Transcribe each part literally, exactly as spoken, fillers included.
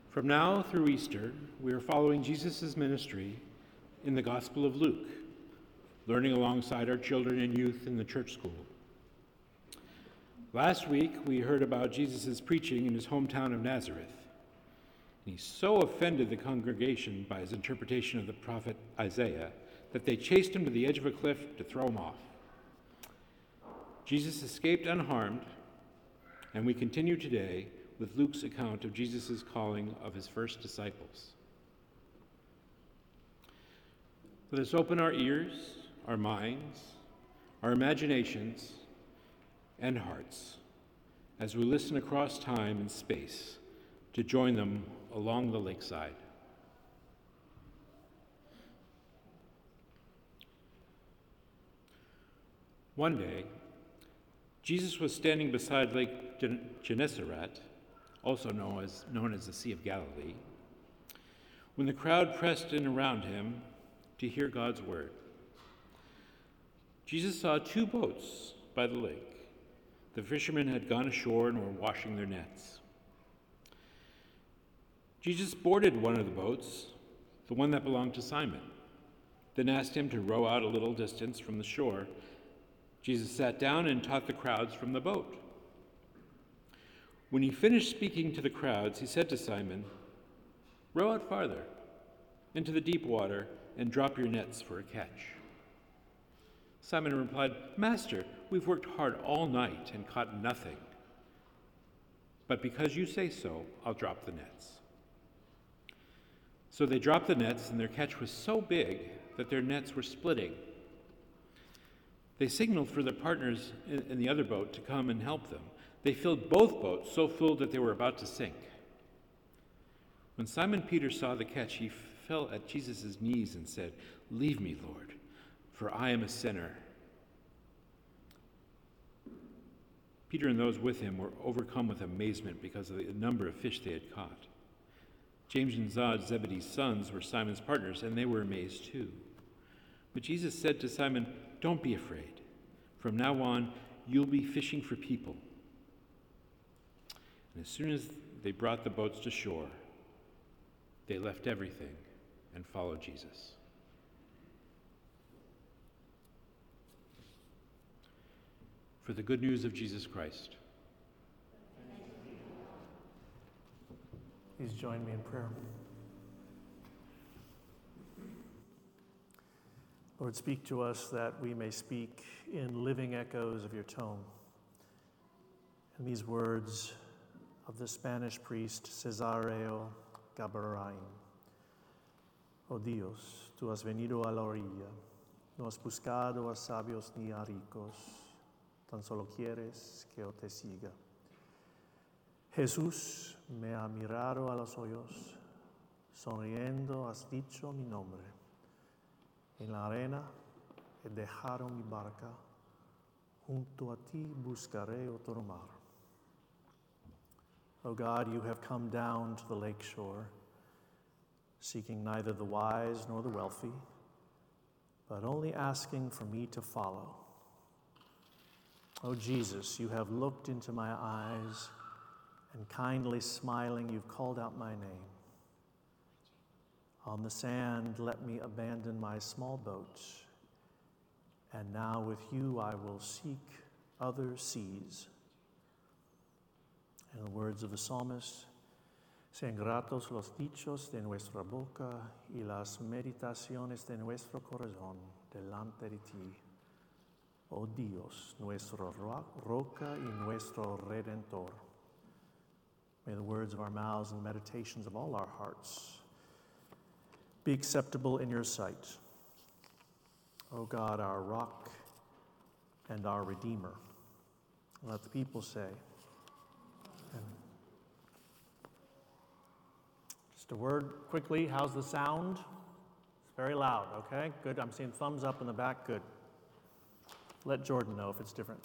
From now through Easter, we are following Jesus' ministry in the Gospel of Luke, learning alongside our children and youth in the church school. Last week, we heard about Jesus' preaching in his hometown of Nazareth. He so offended the congregation by his interpretation of the prophet Isaiah that they chased him to the edge of a cliff to throw him off. Jesus escaped unharmed, and we continue today with Luke's account of Jesus' calling of his first disciples. Let us open our ears, our minds, our imaginations, and hearts as we listen across time and space to join them along the lakeside. One day, Jesus was standing beside Lake Gen- Gennesaret, also known as, known as the Sea of Galilee, when the crowd pressed in around him to hear God's word. Jesus saw two boats by the lake. The fishermen had gone ashore and were washing their nets. Jesus boarded one of the boats, the one that belonged to Simon, then asked him to row out a little distance from the shore. Jesus sat down and taught the crowds from the boat. When he finished speaking to the crowds, he said to Simon, "Row out farther into the deep water and drop your nets for a catch." Simon replied, "Master, we've worked hard all night and caught nothing. But because you say so, I'll drop the nets." So they dropped the nets, and their catch was so big that their nets were splitting. They signaled for their partners in, in the other boat to come and help them. They filled both boats so full that they were about to sink. When Simon Peter saw the catch, he fell at Jesus' knees and said, "Leave me, Lord, for I am a sinner." Peter and those with him were overcome with amazement because of the number of fish they had caught. James and Zod, Zebedee's sons, were Simon's partners, and they were amazed too. But Jesus said to Simon, "Don't be afraid. From now on, you'll be fishing for people." And as soon as they brought the boats to shore, they left everything and followed Jesus. For the good news of Jesus Christ. Please join me in prayer. Lord, speak to us that we may speak in living echoes of your tone. And these words of the Spanish priest Cesáreo Gabeirain. Oh Dios, tú has venido a la orilla, no has buscado a sabios ni a ricos, tan solo quieres que yo te siga. Jesús me ha mirado a los ojos, sonriendo has dicho mi nombre. En la arena he dejado mi barca, junto a ti buscaré otro mar. O God, you have come down to the lake shore, seeking neither the wise nor the wealthy, but only asking for me to follow. O Jesus, you have looked into my eyes, and kindly smiling, you've called out my name. On the sand, let me abandon my small boat, and now with you I will seek other seas. In the words of the psalmist, sean gratos los dichos de nuestra boca y las meditaciones de nuestro corazón delante de ti, oh Dios, nuestro roca y nuestro redentor. May the words of our mouths and the meditations of all our hearts be acceptable in your sight, O God, our rock and our redeemer. Let the people say, amen. Just a word quickly, how's the sound? It's very loud, okay? Good, I'm seeing thumbs up in the back, good. Let Jordan know if it's different.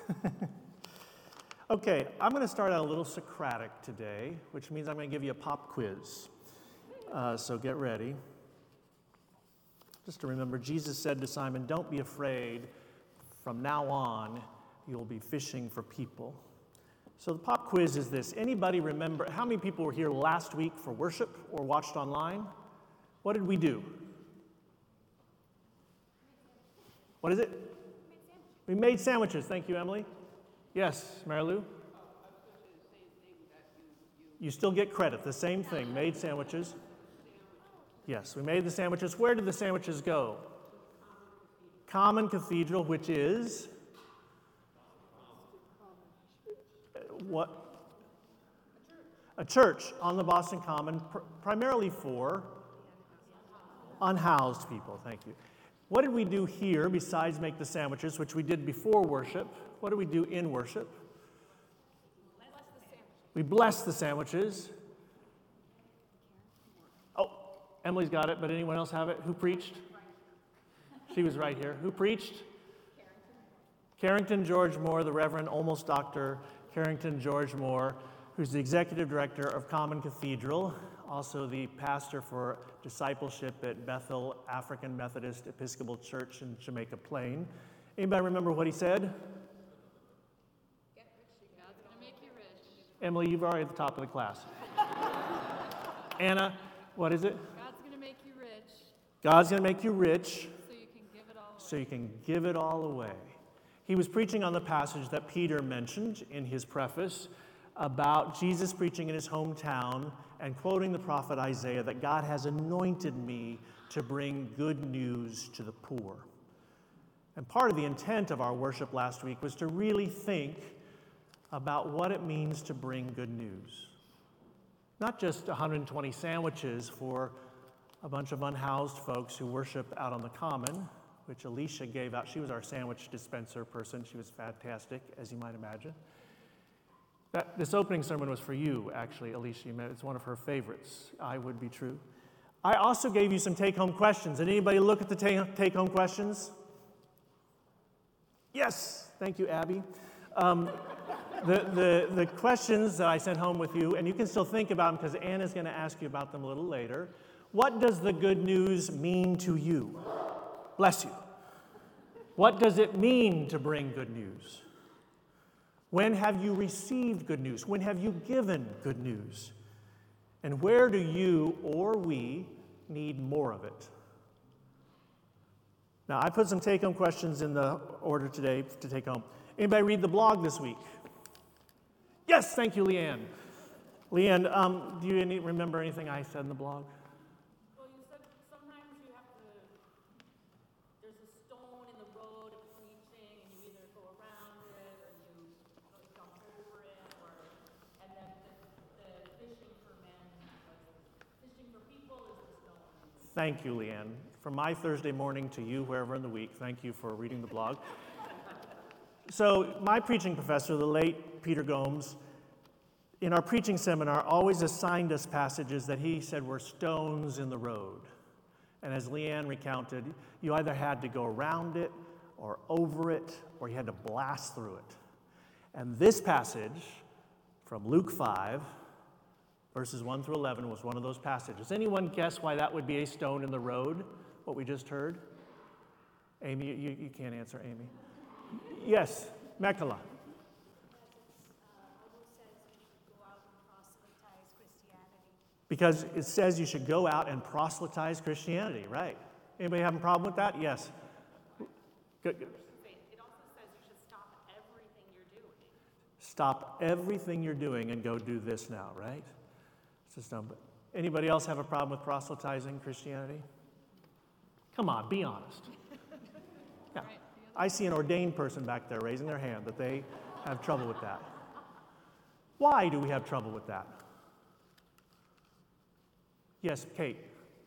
Okay, I'm going to start out a little Socratic today, which means I'm going to give you a pop quiz. Uh, so get ready. Just to remember, Jesus said to Simon, "Don't be afraid. From now on, you'll be fishing for people." So the pop pop quiz is this. Anybody remember, how many people were here last week for worship or watched online? What did we do? What is it? We made sandwiches. Thank you, Emily. Yes, Marilou? You still get credit. The same thing. Made sandwiches. Yes, we made the sandwiches. Where did the sandwiches go? Common Cathedral, which is what? A church on the Boston Common, pr- primarily for unhoused people. Thank you. What did we do here besides make the sandwiches, which we did before worship? What did we do in worship? We blessed the sandwiches. Oh, Emily's got it, but anyone else have it? Who preached? She was right here. Who preached? Carrington George Moore, the Reverend almost Doctor Carrington George Moore, who's the executive director of Common Cathedral, also the pastor for discipleship at Bethel African Methodist Episcopal Church in Jamaica Plain. Anybody remember what he said? Get rich, God's gonna make you rich. Emily, you've already at the top of the class. Anna, what is it? God's gonna make you rich, God's going to make you rich so you can give it all away. so you can give it all away. He was preaching on the passage that Peter mentioned in his preface about Jesus preaching in his hometown and quoting the prophet Isaiah that God has anointed me to bring good news to the poor. And part of the intent of our worship last week was to really think about what it means to bring good news. Not just one hundred twenty sandwiches for a bunch of unhoused folks who worship out on the common, which Alicia gave out. She was our sandwich dispenser person. She was fantastic, as you might imagine. That, this opening sermon was for you, actually, Alicia. It's one of her favorites. I would be true. I also gave you some take-home questions. Did anybody look at the take-home questions? Yes. Thank you, Abby. Um, the, the, the questions that I sent home with you, and you can still think about them because Anna's going to ask you about them a little later. What does the good news mean to you? Bless you. What does it mean to bring good news? When have you received good news? When have you given good news? And where do you or we need more of it? Now, I put some take-home questions in the order today to take home. Anybody read the blog this week? Yes, thank you, Leanne. Leanne, um, do you any, remember anything I said in the blog? Well, you said sometimes you have to, there's a stone in the road of preaching, and you either go around it, or you jump over it, or, and then the, the fishing for men, like, fishing for people is the stone. Thank you, Leanne. From my Thursday morning to you, wherever in the week, thank you for reading the blog. So my preaching professor, the late Peter Gomes, in our preaching seminar, always assigned us passages that he said were stones in the road. And as Leanne recounted, you either had to go around it or over it, or you had to blast through it. And this passage from Luke five, verses one through eleven, was one of those passages. Anyone guess why that would be a stone in the road, what we just heard? Amy, you, you can't answer, Amy. Yes, Mekala. Because it says you should go out and proselytize Christianity, right? Anybody having a problem with that? Yes. Good, good. It also says you should stop everything you're doing. Stop everything you're doing and go do this now, right? It's just dumb. Anybody else have a problem with proselytizing Christianity? Come on, be honest. Yeah. I see an ordained person back there raising their hand that they have trouble with that. Why do we have trouble with that? Yes, Kate.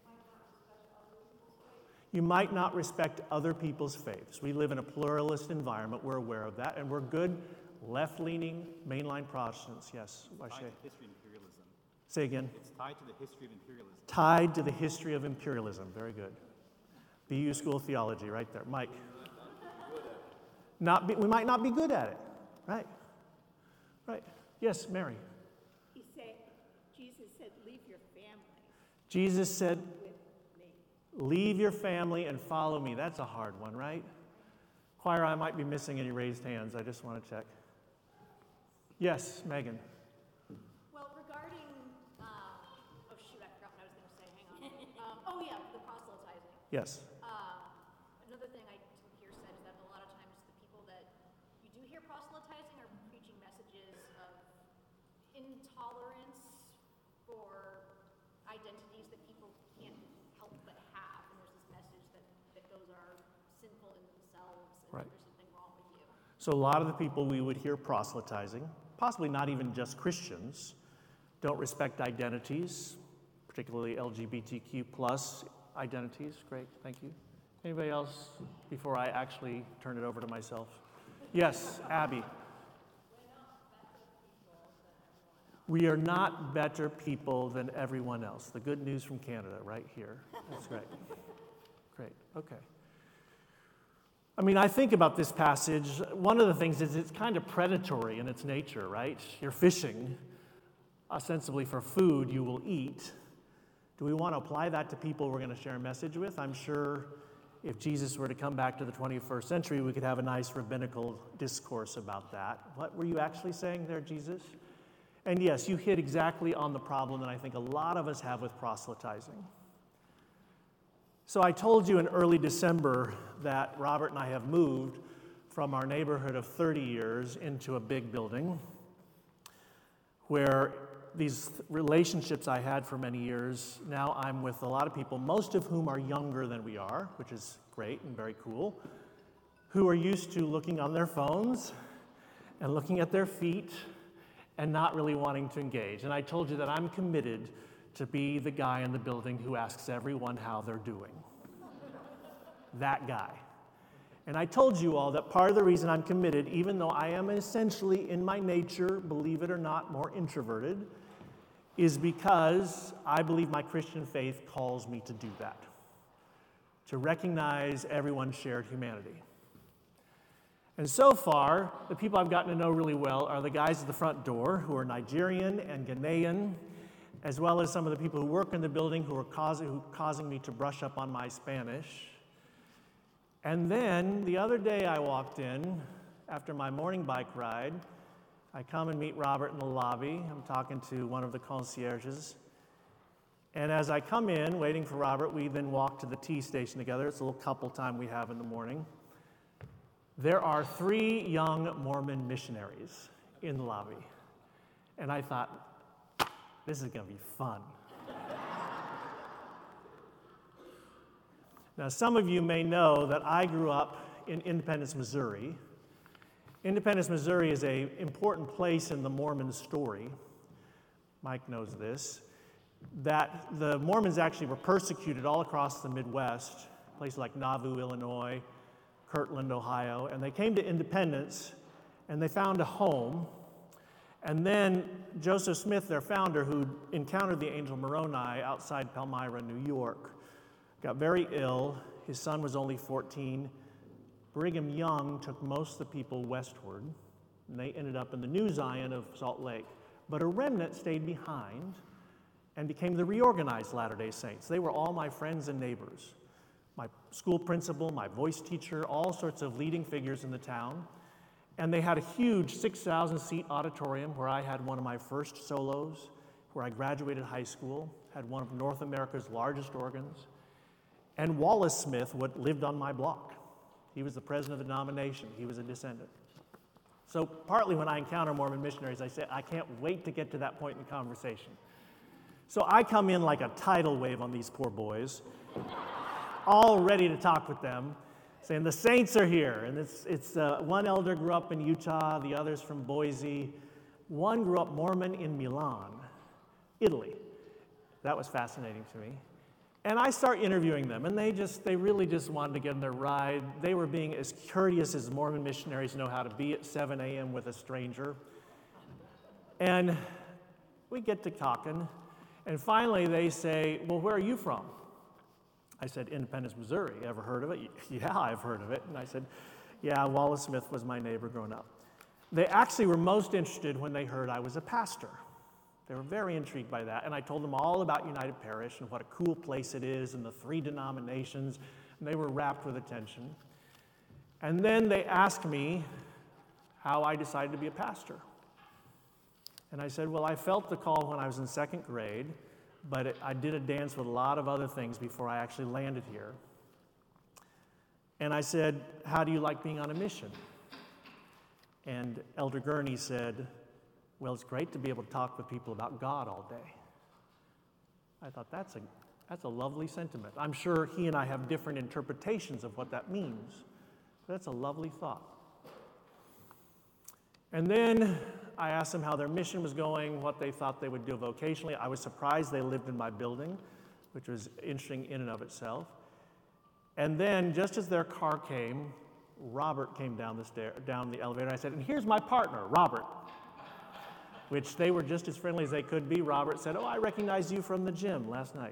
You might not respect other people's faiths. We live in a pluralist environment. We're aware of that, and we're good left-leaning mainline Protestants. Yes, Tied to history of imperialism. Say again. It's tied to the history of imperialism. Tied to the history of imperialism. Very good. B U School of Theology, right there. Mike. Not be, we might not be good at it. Right. Right. Yes, Mary. He said, Jesus said, leave your family Jesus said, with me. leave your family and follow me. That's a hard one, right? Choir, I might be missing any raised hands. I just want to check. Yes, Megan. Well, regarding, um, oh shoot, I forgot what I was going to say. Hang on. um, oh yeah, the proselytizing. Yes. Um, another thing I hear said is that a lot of times the people that you do hear proselytizing are preaching messages of intolerance for identities that people can't help but have, and there's this message that, that those are sinful in themselves, and Right. that there's something wrong with you. So a lot of the people we would hear proselytizing, possibly not even just Christians, don't respect identities, particularly L G B T Q plus identities. Great, thank you. Anybody else before I actually turn it over to myself? Yes, Abby. We are not better people than everyone else. The good news from Canada right here. That's great. Great, okay. I mean, I think about this passage. One of the things is it's kind of predatory in its nature, right? You're fishing, ostensibly for food you will eat. Do we want to apply that to people we're going to share a message with? I'm sure if Jesus were to come back to the twenty-first century, we could have a nice rabbinical discourse about that. What were you actually saying there, Jesus? And yes, you hit exactly on the problem that I think a lot of us have with proselytizing. So I told you in early December that Robert and I have moved from our neighborhood of thirty years into a big building where these relationships I had for many years, now I'm with a lot of people, most of whom are younger than we are, which is great and very cool, who are used to looking on their phones and looking at their feet and not really wanting to engage. And I told you that I'm committed to be the guy in the building who asks everyone how they're doing. That guy. And I told you all that part of the reason I'm committed, even though I am essentially in my nature, believe it or not, more introverted, is because I believe my Christian faith calls me to do that, to recognize everyone's shared humanity. And so far, the people I've gotten to know really well are the guys at the front door who are Nigerian and Ghanaian, as well as some of the people who work in the building who are causing, who, causing me to brush up on my Spanish. And then the other day I walked in, after my morning bike ride, I come and meet Robert in the lobby. I'm talking to one of the concierges. And as I come in, waiting for Robert, we then walk to the tea station together. It's a little couple time we have in the morning. There are three young Mormon missionaries in the lobby. And I thought, this is going to be fun. Now, some of you may know that I grew up in Independence, Missouri. Independence, Missouri is an important place in the Mormon story. Mike knows this. That the Mormons actually were persecuted all across the Midwest, places like Nauvoo, Illinois, Kirtland, Ohio, and they came to Independence and they found a home. And then Joseph Smith, their founder, who encountered the angel Moroni outside Palmyra, New York, got very ill. His son was only fourteen. Brigham Young took most of the people westward, and they ended up in the New Zion of Salt Lake. But a remnant stayed behind and became the reorganized Latter-day Saints. They were all my friends and neighbors. My school principal, my voice teacher, all sorts of leading figures in the town. And they had a huge six thousand seat auditorium where I had one of my first solos, where I graduated high school, had one of North America's largest organs. And Wallace Smith what lived on my block. He was the president of the denomination. He was a descendant. So partly when I encounter Mormon missionaries, I say, I can't wait to get to that point in the conversation. So I come in like a tidal wave on these poor boys, all ready to talk with them, saying the saints are here. And it's, it's uh, one elder grew up in Utah, the others from Boise. One grew up Mormon in Milan, Italy. That was fascinating to me. And I start interviewing them, and they just, they really just wanted to get in their ride. They were being as courteous as Mormon missionaries know how to be at seven a.m. with a stranger. And we get to talking, and finally they say, well, where are you from? I said, Independence, Missouri. Ever heard of it? Yeah, I've heard of it. And I said, yeah, Wallace Smith was my neighbor growing up. They actually were most interested when they heard I was a pastor. They were very intrigued by that, and I told them all about United Parish and what a cool place it is and the three denominations, and they were rapt with attention. And then they asked me how I decided to be a pastor. And I said, well, I felt the call when I was in second grade, but it, I did a dance with a lot of other things before I actually landed here. And I said, how do you like being on a mission? And Elder Gurney said, well, it's great to be able to talk with people about God all day. I thought, that's a, that's a lovely sentiment. I'm sure he and I have different interpretations of what that means, but that's a lovely thought. And then I asked them how their mission was going, what they thought they would do vocationally. I was surprised they lived in my building, which was interesting in and of itself. And then, just as their car came, Robert came down the stair, down the elevator. I said, and here's my partner, Robert, which they were just as friendly as they could be. Robert said, oh, I recognize you from the gym last night.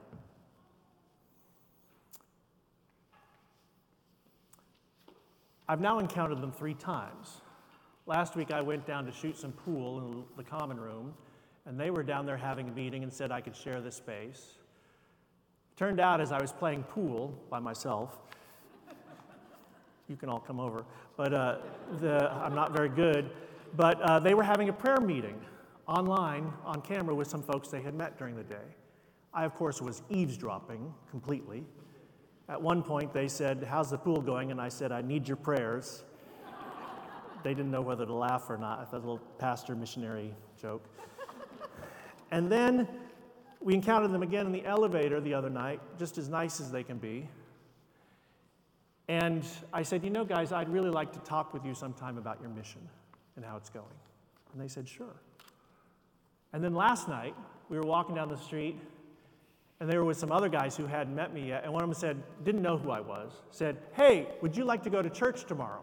I've now encountered them three times. Last week, I went down to shoot some pool in the common room, and they were down there having a meeting and said I could share the space. Turned out, as I was playing pool by myself, you can all come over, but uh, the, I'm not very good, but uh, they were having a prayer meeting online on camera with some folks they had met during the day. I, of course, was eavesdropping completely. At one point, they said, how's the pool going? And I said, I need your prayers. They didn't know whether to laugh or not. I thought a little pastor missionary joke. And then we encountered them again in the elevator the other night, just as nice as they can be. And I said, you know, guys, I'd really like to talk with you sometime about your mission and how it's going. And they said, sure. And then last night, we were walking down the street, and they were with some other guys who hadn't met me yet, and one of them said, didn't know who I was, said, hey, would you like to go to church tomorrow?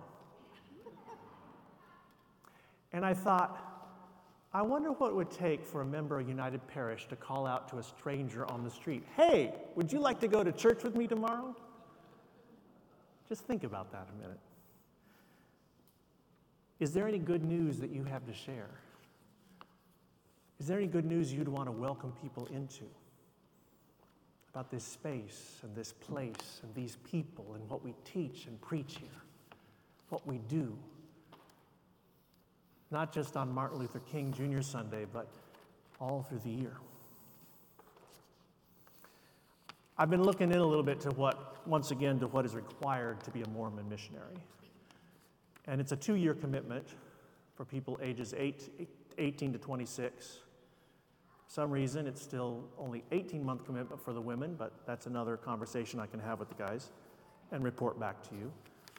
And I thought, I wonder what it would take for a member of United Parish to call out to a stranger on the street, hey, would you like to go to church with me tomorrow? Just think about that a minute. Is there any good news that you have to share? Is there any good news you'd want to welcome people into about this space and this place and these people and what we teach and preach here, what we do? Not just on Martin Luther King Junior Sunday, but all through the year. I've been looking in a little bit to what, once again, to what is required to be a Mormon missionary. And it's a two-year commitment for people ages eight, eighteen to twenty-six. For some reason, it's still only eighteen-month commitment for the women, but that's another conversation I can have with the guys and report back to you.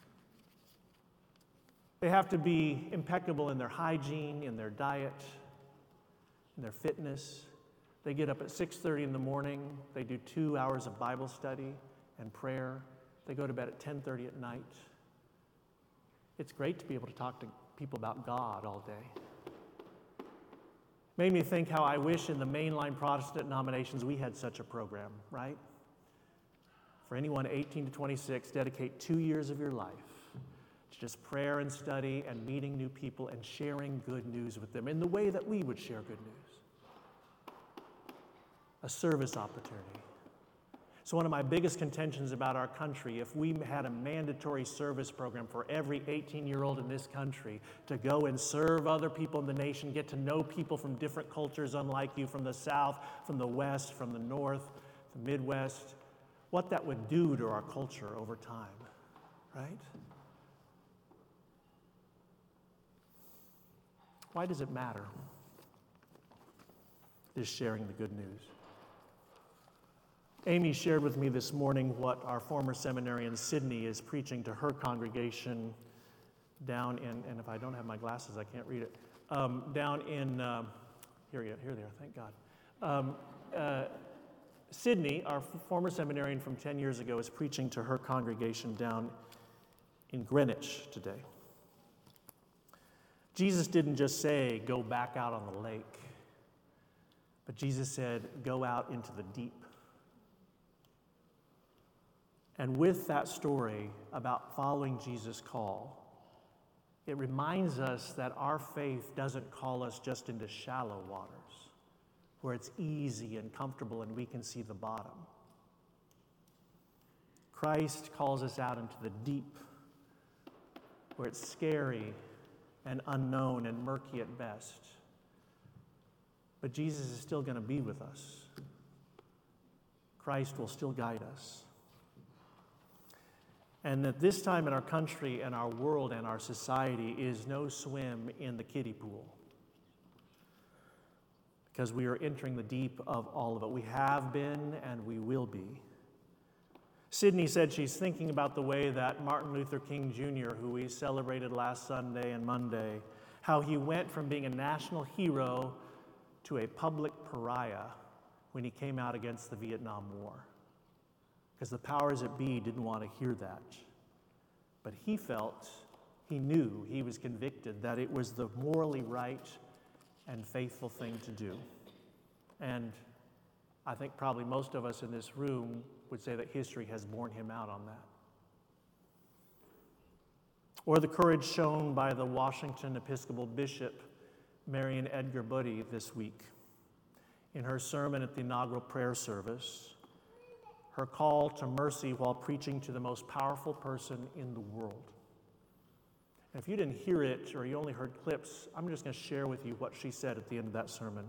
They have to be impeccable in their hygiene, in their diet, in their fitness. They get up at six thirty in the morning. They do two hours of Bible study and prayer. They go to bed at ten thirty at night. It's great to be able to talk to people about God all day. Made me think how I wish in the mainline Protestant denominations we had such a program, right? For anyone eighteen to twenty-six, dedicate two years of your life to just prayer and study and meeting new people and sharing good news with them in the way that we would share good news. A service opportunity. So one of my biggest contentions about our country, if we had a mandatory service program for every eighteen-year-old in this country to go and serve other people in the nation, get to know people from different cultures unlike you, from the South, from the West, from the North, the Midwest, what that would do to our culture over time, right? Why does it matter? Is sharing the good news. Amy shared with me this morning what our former seminarian Sydney is preaching to her congregation down in, and if I don't have my glasses, I can't read it, um, down in, uh, here, here they are, thank God. Um, uh, Sydney, our former seminarian from ten years ago, is preaching to her congregation down in Greenwich today. Jesus didn't just say, go back out on the lake, but Jesus said, go out into the deep. And with that story about following Jesus' call, it reminds us that our faith doesn't call us just into shallow waters, where it's easy and comfortable and we can see the bottom. Christ calls us out into the deep, where it's scary and unknown and murky at best. But Jesus is still going to be with us. Christ will still guide us. And at this time in our country and our world and our society is no swim in the kiddie pool, because we are entering the deep of all of it. We have been and we will be. Sydney said she's thinking about the way that Martin Luther King Junior, who we celebrated last Sunday and Monday, how he went from being a national hero to a public pariah when he came out against the Vietnam War. Because the powers that be didn't want to hear that. But he felt, he knew, he was convicted that it was the morally right and faithful thing to do. And I think probably most of us in this room would say that history has borne him out on that. Or the courage shown by the Washington Episcopal Bishop, Marian Edgar Budde, this week. In her sermon at the inaugural prayer service, her call to mercy while preaching to the most powerful person in the world. And if you didn't hear it or you only heard clips, I'm just going to share with you what she said at the end of that sermon.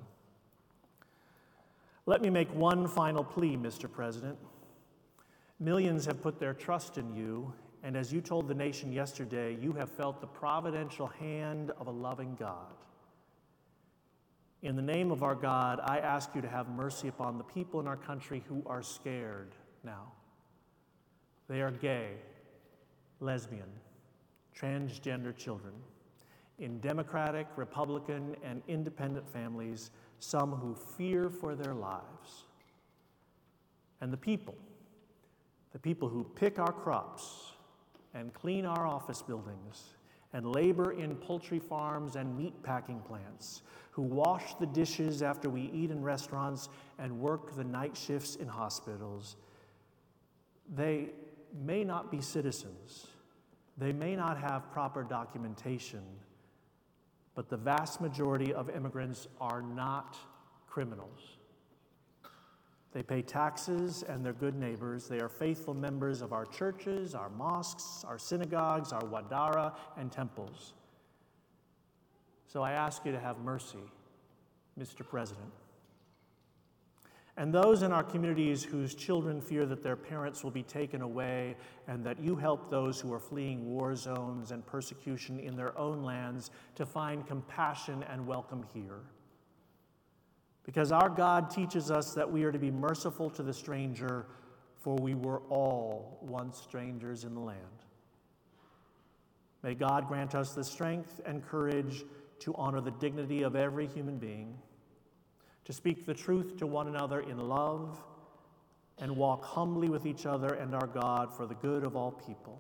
Let me make one final plea, Mister President. Millions have put their trust in you, and as you told the nation yesterday, you have felt the providential hand of a loving God. In the name of our God, I ask you to have mercy upon the people in our country who are scared now. They are gay, lesbian, transgender children, in Democratic, Republican, and independent families, some who fear for their lives. And the people, the people who pick our crops and clean our office buildings and labor in poultry farms and meat packing plants, who wash the dishes after we eat in restaurants and work the night shifts in hospitals. They may not be citizens. They may not have proper documentation, but the vast majority of immigrants are not criminals. They pay taxes and they're good neighbors. They are faithful members of our churches, our mosques, our synagogues, our wadara, and temples. So I ask you to have mercy, Mister President. And those in our communities whose children fear that their parents will be taken away, and that you help those who are fleeing war zones and persecution in their own lands to find compassion and welcome here. Because our God teaches us that we are to be merciful to the stranger, for we were all once strangers in the land. May God grant us the strength and courage to honor the dignity of every human being, to speak the truth to one another in love, and walk humbly with each other and our God for the good of all people.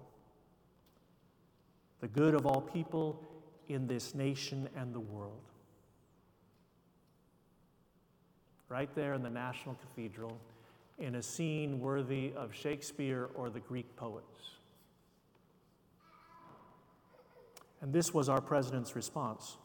The good of all people in this nation and the world. Right there in the National Cathedral, in a scene worthy of Shakespeare or the Greek poets. And this was our president's response.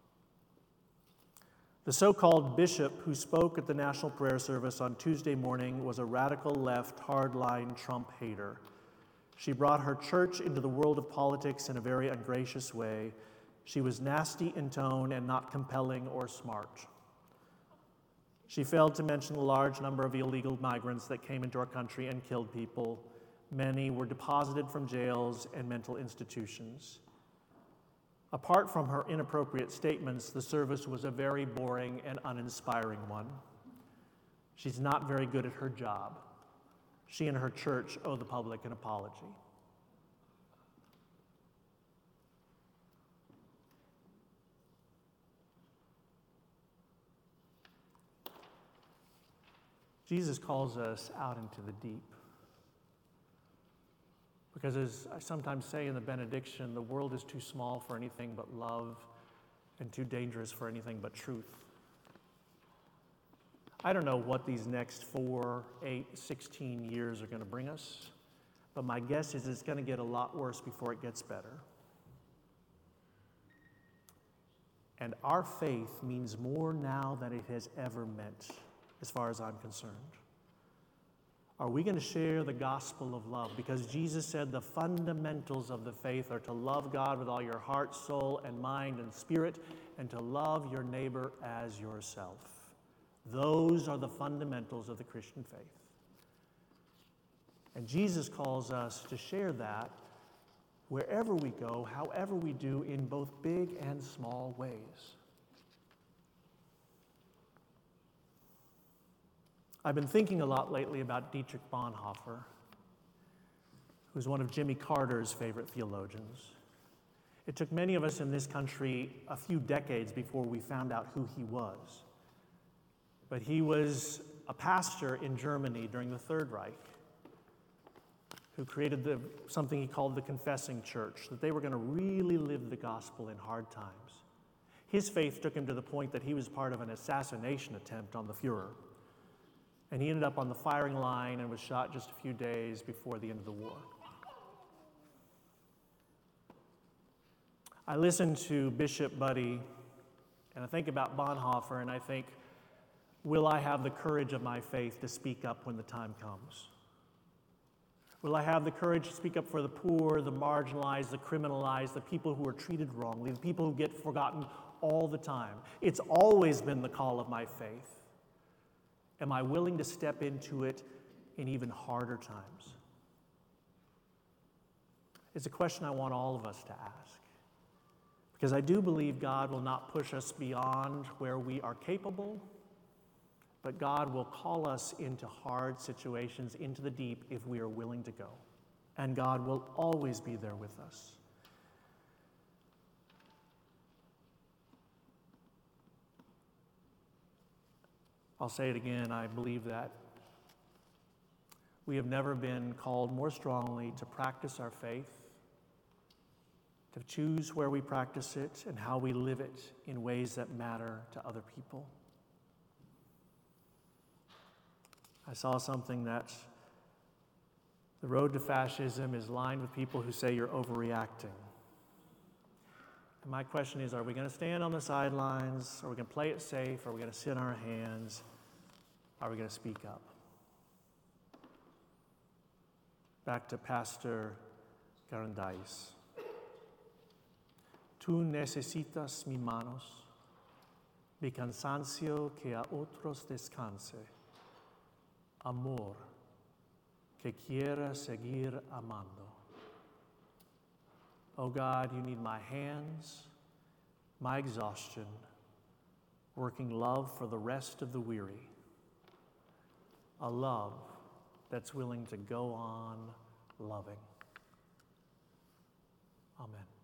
The so-called bishop who spoke at the National Prayer Service on Tuesday morning was a radical left, hardline Trump hater. She brought her church into the world of politics in a very ungracious way. She was nasty in tone and not compelling or smart. She failed to mention the large number of illegal migrants that came into our country and killed people. Many were deposited from jails and mental institutions. Apart from her inappropriate statements, the service was a very boring and uninspiring one. She's not very good at her job. She and her church owe the public an apology. Jesus calls us out into the deep. Because as I sometimes say in the benediction, the world is too small for anything but love and too dangerous for anything but truth. I don't know what these next four, eight, sixteen years are going to bring us, but my guess is it's going to get a lot worse before it gets better. And our faith means more now than it has ever meant, as far as I'm concerned. Are we going to share the gospel of love? Because Jesus said the fundamentals of the faith are to love God with all your heart, soul, and mind and spirit, and to love your neighbor as yourself. Those are the fundamentals of the Christian faith. And Jesus calls us to share that wherever we go, however we do, in both big and small ways. I've been thinking a lot lately about Dietrich Bonhoeffer, who's one of Jimmy Carter's favorite theologians. It took many of us in this country a few decades before we found out who he was. But he was a pastor in Germany during the Third Reich who created the, something he called the Confessing Church, that they were going to really live the gospel in hard times. His faith took him to the point that he was part of an assassination attempt on the Fuhrer. And he ended up on the firing line and was shot just a few days before the end of the war. I listen to Bishop Buddy, and I think about Bonhoeffer, and I think, will I have the courage of my faith to speak up when the time comes? Will I have the courage to speak up for the poor, the marginalized, the criminalized, the people who are treated wrongly, the people who get forgotten all the time? It's always been the call of my faith. Am I willing to step into it in even harder times? It's a question I want all of us to ask. Because I do believe God will not push us beyond where we are capable, but God will call us into hard situations, into the deep, if we are willing to go. And God will always be there with us. I'll say it again, I believe that we have never been called more strongly to practice our faith, to choose where we practice it and how we live it in ways that matter to other people. I saw something that the road to fascism is lined with people who say you're overreacting. And my question is, are we going to stand on the sidelines? Are we going to play it safe? Are we going to sit on our hands? Are we going to speak up? Back to Pastor Garandais. Tú necesitas mis manos, mi cansancio que a otros descanse, amor que quiera seguir amando. Oh God, you need my hands, my exhaustion, working love for the rest of the weary, a love that's willing to go on loving. Amen.